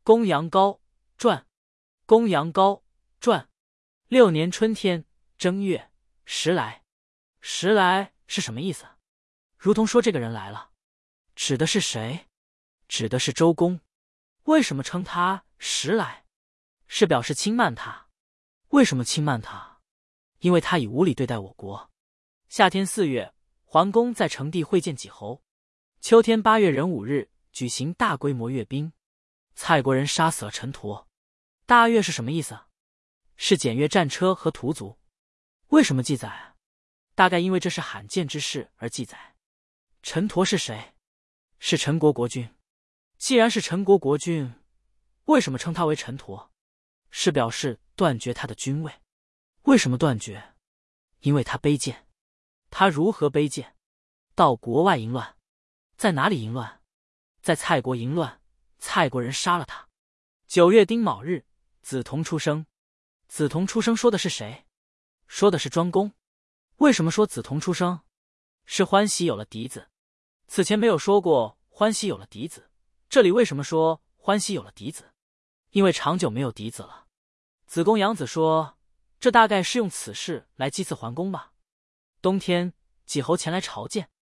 公羊羔传，公羊羔传。6年春天正月，时来。时来是什么意思？如同说这个人来了。指的是谁？指的是周公。为什么称他时来？是表示轻慢他。为什么轻慢他？因为他以无礼对待我国。夏天4月，桓公在成地会见几侯。秋天8月壬午日，举行大规模阅兵。蔡国人杀死了陈佗。大阅是什么意思？是检阅战车和屠卒。为什么记载？大概因为这是罕见之事而记载。陈佗是谁？是陈国国君。既然是陈国国君，为什么称他为陈佗？是表示断绝他的君位。为什么断绝？因为他卑贱。他如何卑贱？到国外淫乱。在哪里淫乱？在蔡国淫乱，蔡国人杀了他。9月丁卯日，子童出生。子童出生说的是谁？说的是庄公。为什么说子童出生？是欢喜有了嫡子。此前没有说过欢喜有了嫡子，这里为什么说欢喜有了嫡子？因为长久没有嫡子了。子贡养子说，这大概是用此事来祭祀桓公吧。冬天，几侯前来朝见。